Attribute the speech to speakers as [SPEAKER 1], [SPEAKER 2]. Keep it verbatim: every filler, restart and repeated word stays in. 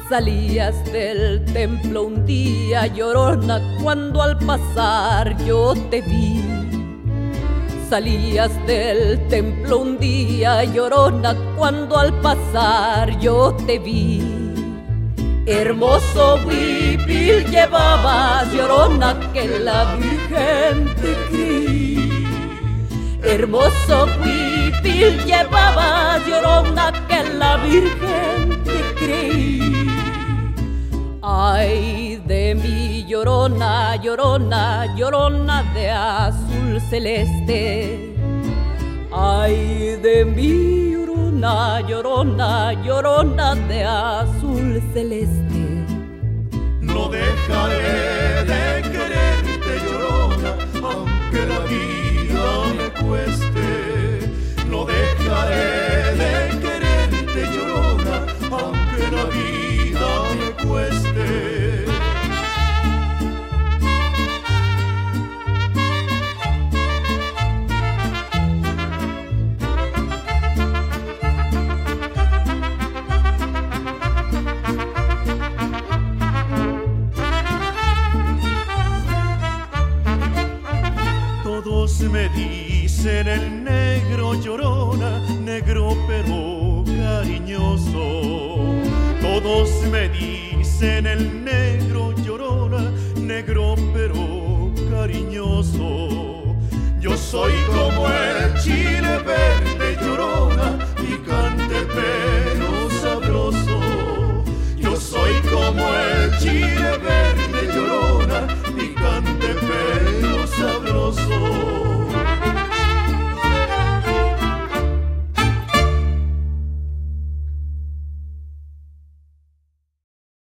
[SPEAKER 1] Salías del templo un día, llorona, cuando al pasar yo te vi. Salías del templo un día, llorona, cuando al pasar yo te vi. Hermoso huipil llevabas, llorona, que la Virgen te creí. Hermoso huipil llevabas, llorona, que la Virgen te creí. Ay de mí, llorona, llorona, llorona de azul celeste. Ay de mí, llorona, llorona, llorona de azul celeste.
[SPEAKER 2] No dejaré de quererte, llorona, aunque la vida me cueste. No dejaré de quererte, llorona, aunque la vida me cueste. Todos me dicen el negro, llorona, negro pero cariñoso. Todos me dicen el negro, llorona, negro pero cariñoso. Yo soy como el chile verde,